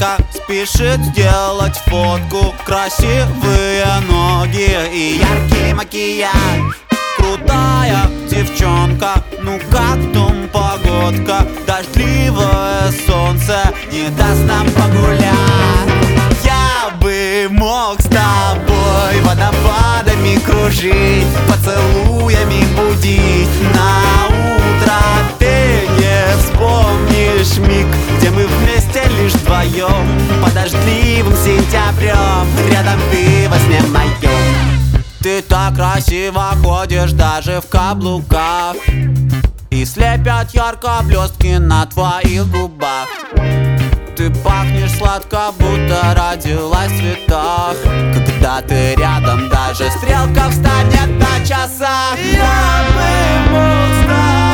девчонка спешит сделать фотку. Красивые ноги и яркий макияж. Крутая девчонка, ну как там погодка? Дождливое солнце не даст нам погулять. Я бы мог с тобой водопадами кружить, поцелуями будить. На утро ты не вспомнишь миг, где мы вместе лишь вдвоем, под дождливым сентябрем, рядом ты во сне моем. Ты так красиво ходишь даже в каблуках, и слепят ярко блестки на твоих губах. Ты пахнешь сладко, будто родилась в цветах. Когда ты рядом, даже стрелка встанет на часах. Я бы мог